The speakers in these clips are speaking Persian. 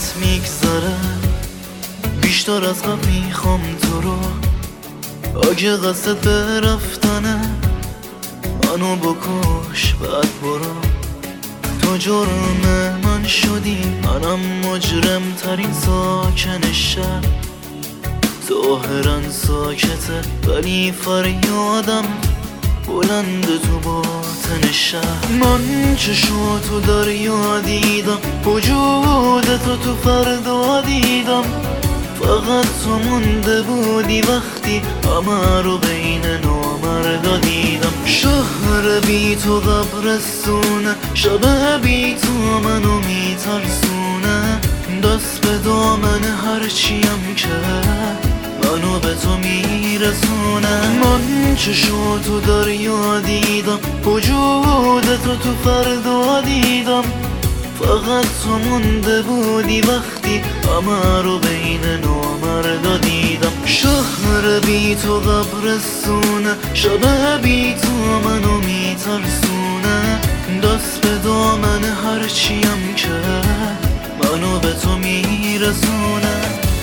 ازت میگذره، بیشتر از قبل میخوام تو رو. اگه قصدت به رفتنه منو بکش بعد برو. تو جرم من شدی، منم مجرم ترین ساکن شهر. ظاهرا ساکته ولی فریادم بلند تو باطن شهر. من چشماتو دریا دیدم، وجودتو تو فردا دیدم. فقط تو مونده بودی وقتی همه رو بین نامردا دیدم. شهر بی تو قبرستونه، شب بی تو منو میترسونه. دست به دامن هرچیم که منو به تو میرسونه. من چشماتو دریا دیدم، وجودتو تو فردا دیدم. فقط تو مونده بودی وقتی همه رو بین نامردا دیدم. شهر بی تو قبرستونه، شب بی تو منو میترسونه. دست به دامن هرچیم که منو به تو میرسونه.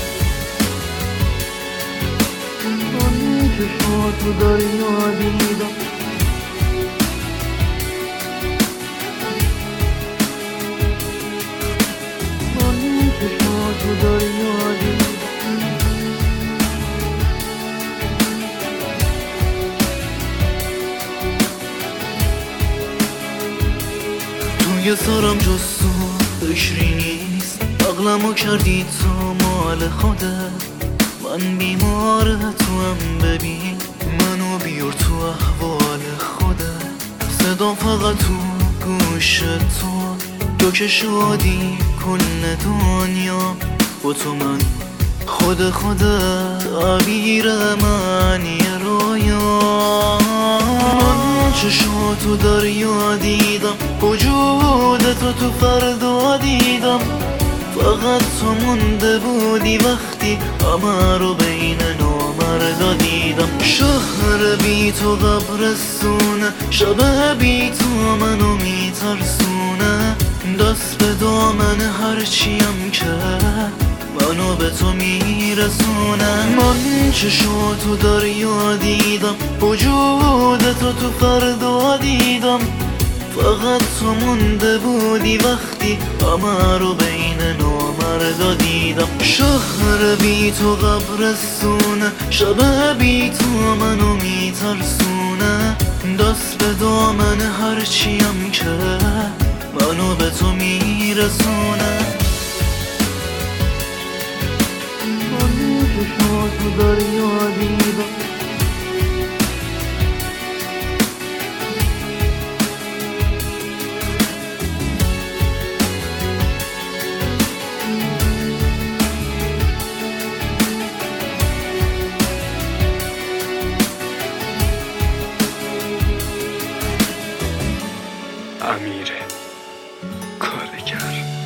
من چشماتو دریا دیدم، تو دریا دیدم. توی سرم جز تو فکری نیست، عقلمو کردی تو مال خودت. من بیمار تو هم ببین، منو بیار تو احوال خودت. صدام فقط تو گوش تو که شدی کل دنیا. با تو من خود تعبیر من یه رویا. من چشماتو دریا دیدم، وجودتو تو فردا دیدم. فقط تو مونده بودی وقتی همه رو بین نامردا دیدم. شهر بی تو قبرستونه، شب بی تو منو میترسونه. دست به دامن هرچیم که منو به تو میرسونه. من چشماتو دریا دیدم، وجودتو تو فردا دیدم. فقط تو مونده بودی وقتی همه رو بین نامردا دیدم. شهر بی تو قبرستونه، شب بی تو منو میترسونه. دست به دامن هرچیم که منو به تو میرسونه. من چشماتو دریا دیدم، امیر کارگر.